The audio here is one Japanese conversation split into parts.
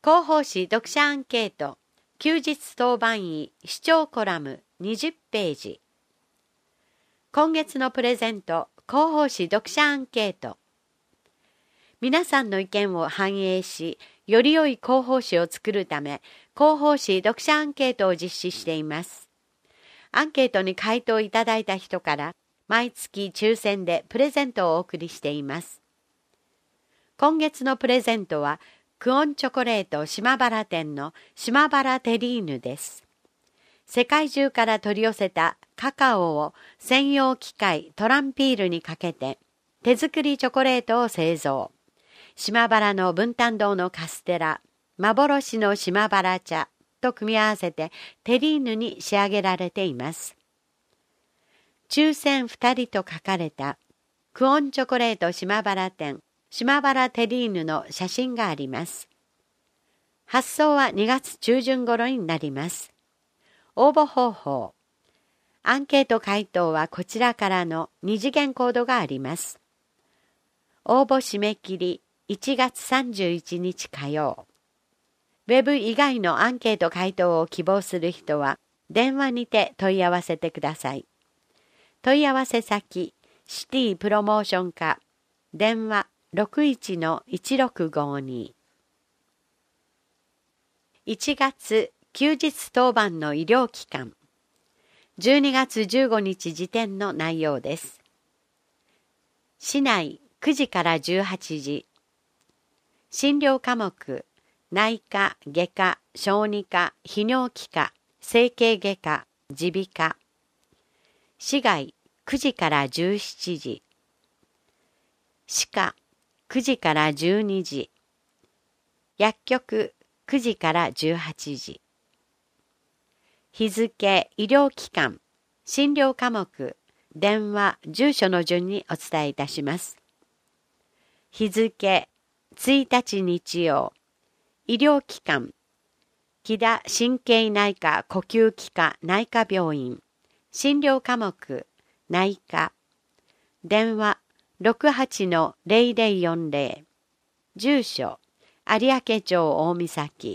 広報誌読者アンケート、休日当番医視聴コラム20ページ。今月のプレゼント、広報誌読者アンケート。皆さんの意見を反映し、より良い広報誌を作るため、広報誌読者アンケートを実施しています。アンケートに回答いただいた人から、毎月抽選でプレゼントをお送りしています。今月のプレゼントは、クオンチョコレート島原店の島原テリーヌです。世界中から取り寄せたカカオを専用機械トランピールにかけて手作りチョコレートを製造。島原の文旦堂のカステラ、幻の島原茶と組み合わせてテリーヌに仕上げられています。抽選2人と書かれたクオンチョコレート島原店島原テリーヌの写真があります。発送は2月中旬頃になります。応募方法。アンケート回答はこちらからの2次元コードがあります。応募締め切り1月31日火曜。ウェブ以外のアンケート回答を希望する人は電話にて問い合わせてください。問い合わせ先、シティプロモーション課、電話61-1652。1月休日当番の医療機関。12月15日時点の内容です。市内9時から18時。診療科目、内科、外科、小児科、泌尿器科、整形外科、耳鼻科。市外9時から17時。歯科9時から12時。薬局9時から18時。日付、医療機関、診療科目、電話、住所の順にお伝えいたします。日付、1日日曜、医療機関、木田神経内科呼吸器科内科病院、診療科目、内科、電話、68-0040、住所、有明町大岬、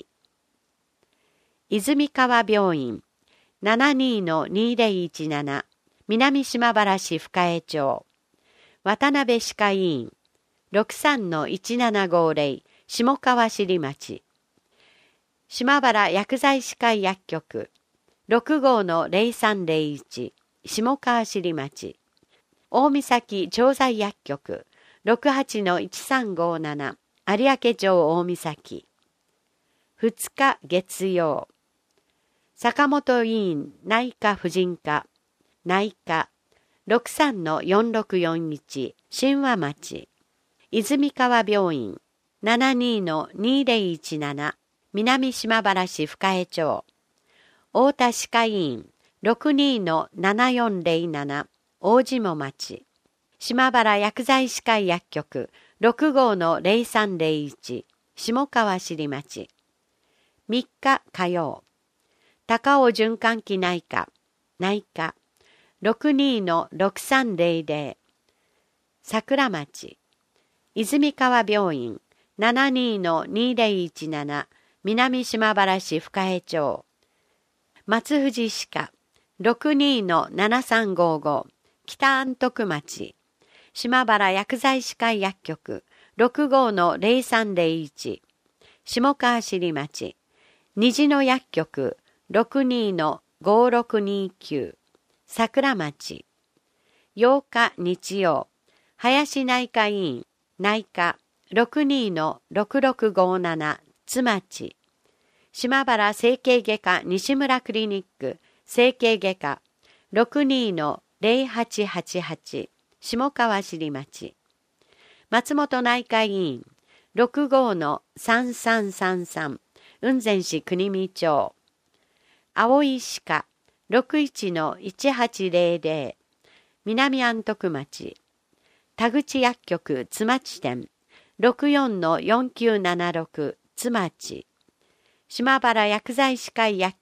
泉川病院、72-2017、南島原市深江町、渡辺歯科医院、63-1750、下川尻町、島原薬剤師会薬局、65-0301、下川尻町、大岬調剤薬局、68-1357、有明町大岬。2日月曜。坂本医院内科婦人科、内科、63-4641、新和町。泉川病院、72-2017、南島原市深江町。太田歯科医院、62-7407、大島町。島原薬剤師会薬局、65-0301、下川尻町。3日火曜。高尾循環器内科、内科、62-6300、桜町。泉川病院、72-2017、南島原市深江町。松藤歯科、62-7355、北安徳町。島原薬剤師会薬局、65-0301、下川尻町。虹の薬局、62-5629、桜町。8日日曜、林内科医院、内科、62-6657、津町。島原整形外科西村クリニック、整形外科、62-0888、下川尻町。松本内科医院、65-3333、雲仙市国見町。青井歯科、61-1800、南安徳町。田口薬局津町店、64-4976、津町。島原薬剤師会薬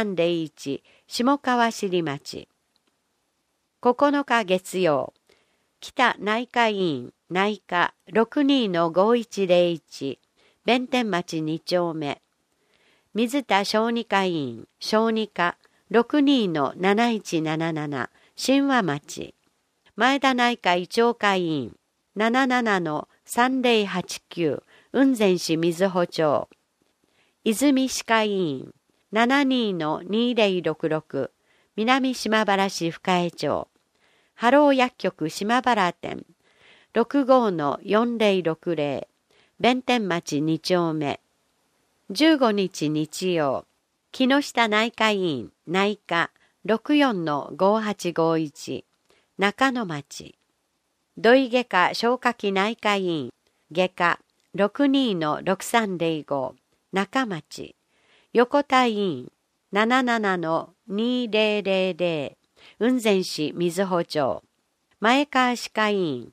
局、65-0301、下川尻町。9日月曜、 北内科医院内科 62-5101 弁天町2丁目。水田小児科医院小児科 62-7177 新和町。前田内科胃腸科医院 77-3089 雲仙市瑞穂町。泉歯科医院 72-2066 南島原市深江町。ハロー薬局島原店 65-4060 弁天町2丁目。15日日曜、木下内科医院内科 64-5851 中野町。土井外科消化器内科医院外科 62-6305 中町。横田医院 77-2000 雲仙市瑞穂町。前川歯科医院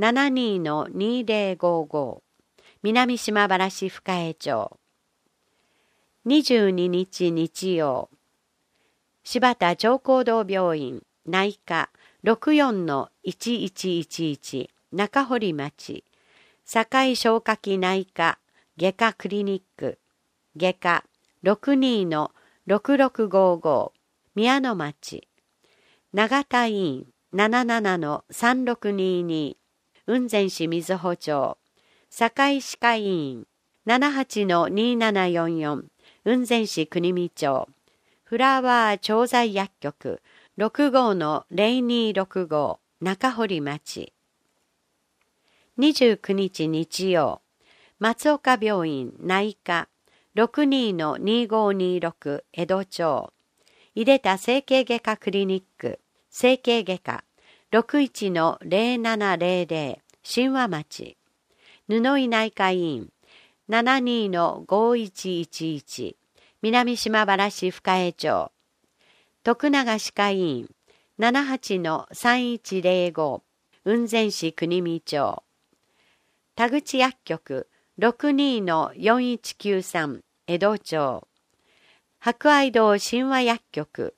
72-2055 南島原市深江町。22日日曜、柴田長光堂病院内科 64-1111 中堀町。堺消化器内科外科クリニック外科 62-6655 宮野町。長田医院 77-3622 雲仙市瑞穂町。堺歯科医院 78-2744 雲仙市国見町。フラワー調剤薬局 65-0265 中堀町。29日日曜、松岡病院内科 62-2526 江戸町。井出田整形外科クリニック整形外科 61-0700 新和町。布井内科医院 72-5111 南島原市深江町。徳永歯科医院 78-3105 雲仙市国見町。田口薬局 62-4193 江戸町。博愛堂神話薬局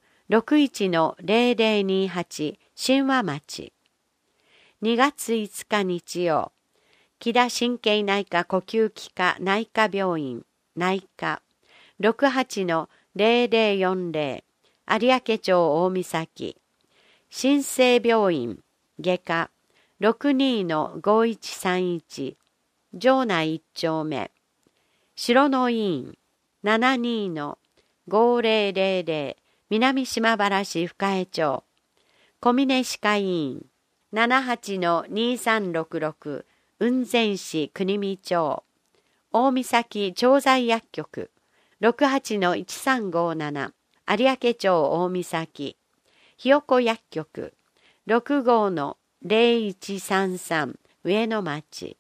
61-0028 新和町。2月5日日曜、木田神経内科呼吸器科内科病院内科 68-0040 有明町大岬。新生病院外科 62-5131 城内1丁目。白野医院 72-5000 南島原市深江町。小峰歯科医院 78-2366 雲仙市国見町。大岬調剤薬局 68-1357 有明町大岬。ひよこ薬局 65-0133 上野町。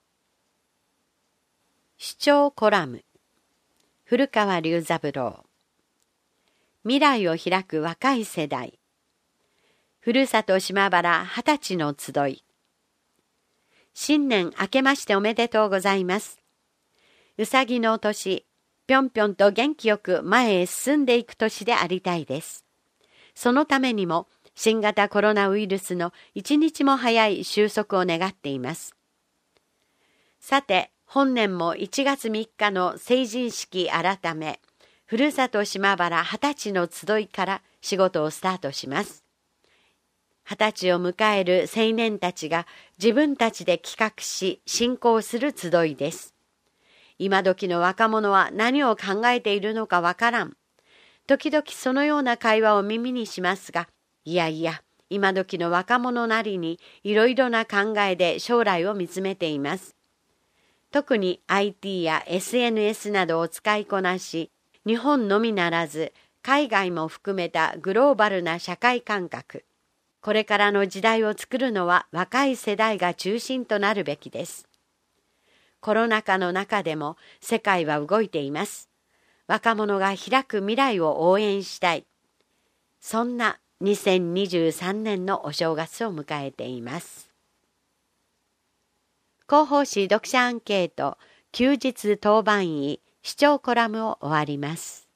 視聴コラム、古川龍三郎。未来を開く若い世代。ふるさと島原20歳の集い。新年明けましておめでとうございます。うさぎの年、ぴょんぴょんと元気よく前へ進んでいく年でありたいです。そのためにも新型コロナウイルスの一日も早い収束を願っています。さて、本年も1月3日の成人式改め、ふるさと島原20歳の集いから仕事をスタートします。20歳を迎える青年たちが自分たちで企画し進行する集いです。今時の若者は何を考えているのかわからん。時々そのような会話を耳にしますが、いやいや、今時の若者なりにいろいろな考えで将来を見つめています。特に IT や SNS などを使いこなし、日本のみならず海外も含めたグローバルな社会感覚。これからの時代を作るのは若い世代が中心となるべきです。コロナ禍の中でも世界は動いています。若者が開く未来を応援したい。そんな2023年のお正月を迎えています。広報誌読者アンケート休日当番医視聴コラムを終わります。